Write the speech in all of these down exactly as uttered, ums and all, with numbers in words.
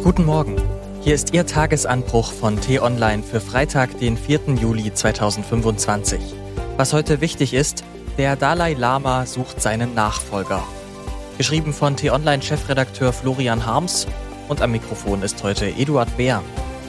Guten Morgen. Hier ist Ihr Tagesanbruch von T-Online für Freitag, den vierten Juli zweitausendfünfundzwanzig. Was heute wichtig ist: Der Dalai Lama sucht seinen Nachfolger. Geschrieben von T-Online-Chefredakteur Florian Harms, und am Mikrofon ist heute Eduard Beer.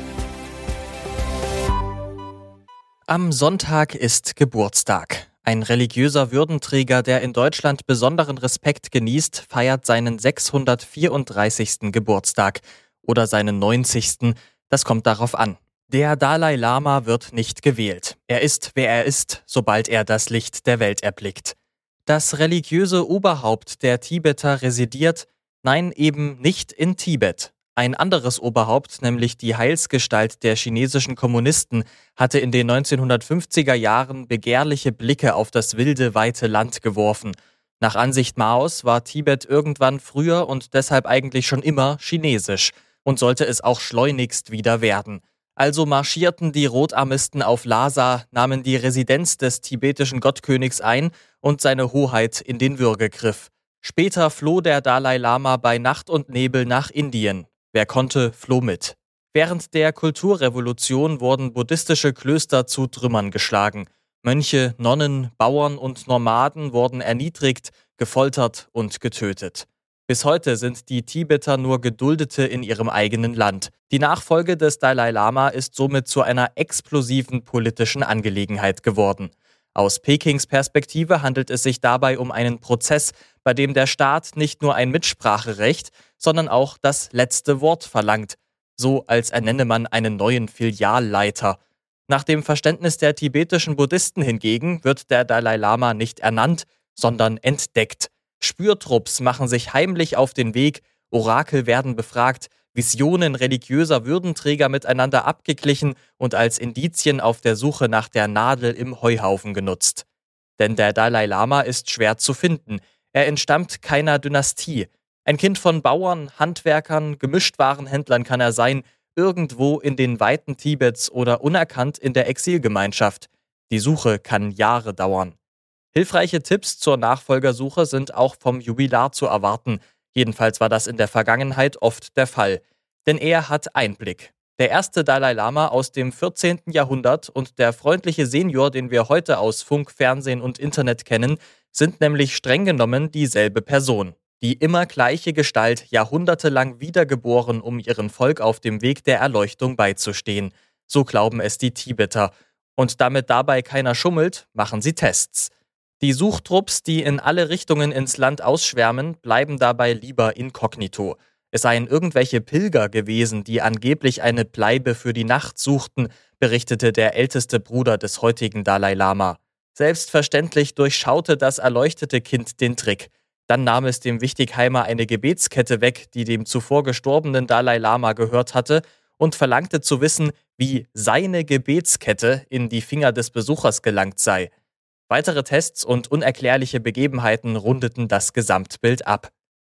Am Sonntag ist Geburtstag. Ein religiöser Würdenträger, der in Deutschland besonderen Respekt genießt, feiert seinen sechshundertvierunddreißigsten Geburtstag. Oder seinen neunzigsten, das kommt darauf an. Der Dalai Lama wird nicht gewählt. Er ist, wer er ist, sobald er das Licht der Welt erblickt. Das religiöse Oberhaupt der Tibeter residiert, nein, eben nicht in Tibet. Ein anderes Oberhaupt, nämlich die Heilsgestalt der chinesischen Kommunisten, hatte in den neunzehnhundertfünfziger Jahren begehrliche Blicke auf das wilde, weite Land geworfen. Nach Ansicht Maos war Tibet irgendwann früher und deshalb eigentlich schon immer chinesisch und sollte es auch schleunigst wieder werden. Also marschierten die Rotarmisten auf Lhasa, nahmen die Residenz des tibetischen Gottkönigs ein und seine Hoheit in den Würgegriff. Später floh der Dalai Lama bei Nacht und Nebel nach Indien. Wer konnte, floh mit. Während der Kulturrevolution wurden buddhistische Klöster zu Trümmern geschlagen. Mönche, Nonnen, Bauern und Nomaden wurden erniedrigt, gefoltert und getötet. Bis heute sind die Tibeter nur Geduldete in ihrem eigenen Land. Die Nachfolge des Dalai Lama ist somit zu einer explosiven politischen Angelegenheit geworden. Aus Pekings Perspektive handelt es sich dabei um einen Prozess, bei dem der Staat nicht nur ein Mitspracherecht, sondern auch das letzte Wort verlangt. So als ernenne man einen neuen Filialleiter. Nach dem Verständnis der tibetischen Buddhisten hingegen wird der Dalai Lama nicht ernannt, sondern entdeckt. Spürtrupps machen sich heimlich auf den Weg, Orakel werden befragt, Visionen religiöser Würdenträger miteinander abgeglichen und als Indizien auf der Suche nach der Nadel im Heuhaufen genutzt. Denn der Dalai Lama ist schwer zu finden. Er entstammt keiner Dynastie. Ein Kind von Bauern, Handwerkern, Gemischtwarenhändlern kann er sein, irgendwo in den Weiten Tibets oder unerkannt in der Exilgemeinschaft. Die Suche kann Jahre dauern. Hilfreiche Tipps zur Nachfolgersuche sind auch vom Jubilar zu erwarten. Jedenfalls war das in der Vergangenheit oft der Fall. Denn er hat Einblick. Der erste Dalai Lama aus dem vierzehnten Jahrhundert und der freundliche Senior, den wir heute aus Funk, Fernsehen und Internet kennen, sind nämlich streng genommen dieselbe Person. Die immer gleiche Gestalt, jahrhundertelang wiedergeboren, um ihrem Volk auf dem Weg der Erleuchtung beizustehen. So glauben es die Tibeter. Und damit dabei keiner schummelt, machen sie Tests. Die Suchtrupps, die in alle Richtungen ins Land ausschwärmen, bleiben dabei lieber inkognito. Es seien irgendwelche Pilger gewesen, die angeblich eine Bleibe für die Nacht suchten, berichtete der älteste Bruder des heutigen Dalai Lama. Selbstverständlich durchschaute das erleuchtete Kind den Trick. Dann nahm es dem Wichtigheimer eine Gebetskette weg, die dem zuvor gestorbenen Dalai Lama gehört hatte, und verlangte zu wissen, wie seine Gebetskette in die Finger des Besuchers gelangt sei. Weitere Tests und unerklärliche Begebenheiten rundeten das Gesamtbild ab.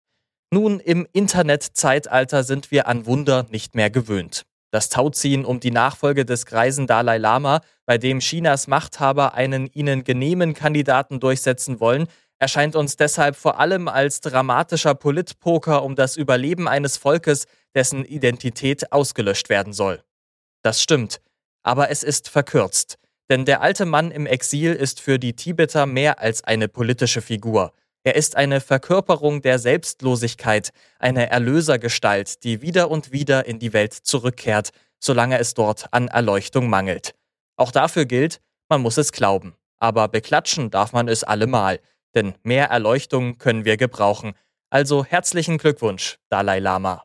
Nun, im Internetzeitalter sind wir an Wunder nicht mehr gewöhnt. Das Tauziehen um die Nachfolge des greisen Dalai Lama, bei dem Chinas Machthaber einen ihnen genehmen Kandidaten durchsetzen wollen, erscheint uns deshalb vor allem als dramatischer Politpoker um das Überleben eines Volkes, dessen Identität ausgelöscht werden soll. Das stimmt, aber es ist verkürzt. Denn der alte Mann im Exil ist für die Tibeter mehr als eine politische Figur. Er ist eine Verkörperung der Selbstlosigkeit, eine Erlösergestalt, die wieder und wieder in die Welt zurückkehrt, solange es dort an Erleuchtung mangelt. Auch dafür gilt, man muss es glauben. Aber beklatschen darf man es allemal, denn mehr Erleuchtung können wir gebrauchen. Also herzlichen Glückwunsch, Dalai Lama.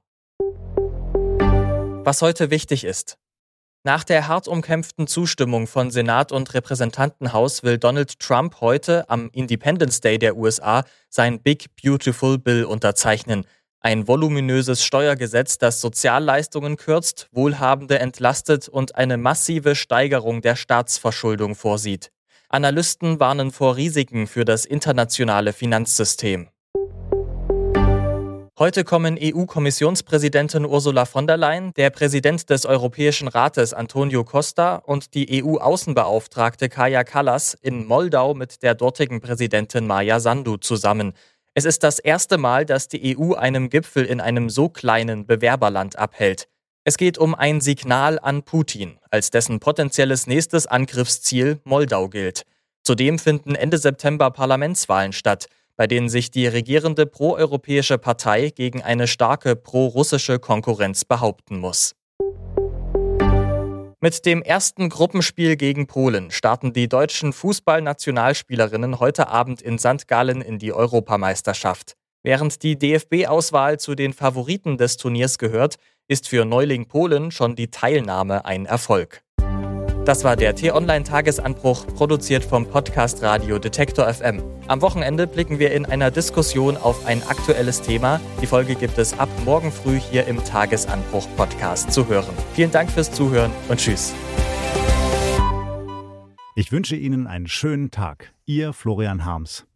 Was heute wichtig ist: Nach der hart umkämpften Zustimmung von Senat und Repräsentantenhaus will Donald Trump heute am Independence Day der U S A sein Big Beautiful Bill unterzeichnen. Ein voluminöses Steuergesetz, das Sozialleistungen kürzt, Wohlhabende entlastet und eine massive Steigerung der Staatsverschuldung vorsieht. Analysten warnen vor Risiken für das internationale Finanzsystem. Heute kommen E U-Kommissionspräsidentin Ursula von der Leyen, der Präsident des Europäischen Rates Antonio Costa und die E U-Außenbeauftragte Kaja Kallas in Moldau mit der dortigen Präsidentin Maja Sandu zusammen. Es ist das erste Mal, dass die E U einem Gipfel in einem so kleinen Bewerberland abhält. Es geht um ein Signal an Putin, als dessen potenzielles nächstes Angriffsziel Moldau gilt. Zudem finden Ende September Parlamentswahlen statt, bei denen sich die regierende proeuropäische Partei gegen eine starke prorussische Konkurrenz behaupten muss. Mit dem ersten Gruppenspiel gegen Polen starten die deutschen Fußballnationalspielerinnen heute Abend in Sankt Gallen in die Europameisterschaft. Während die D F B-Auswahl zu den Favoriten des Turniers gehört, ist für Neuling Polen schon die Teilnahme ein Erfolg. Das war der T-Online-Tagesanbruch, produziert vom Podcast Radio Detektor F M. Am Wochenende blicken wir in einer Diskussion auf ein aktuelles Thema. Die Folge gibt es ab morgen früh hier im Tagesanbruch-Podcast zu hören. Vielen Dank fürs Zuhören und tschüss. Ich wünsche Ihnen einen schönen Tag. Ihr Florian Harms.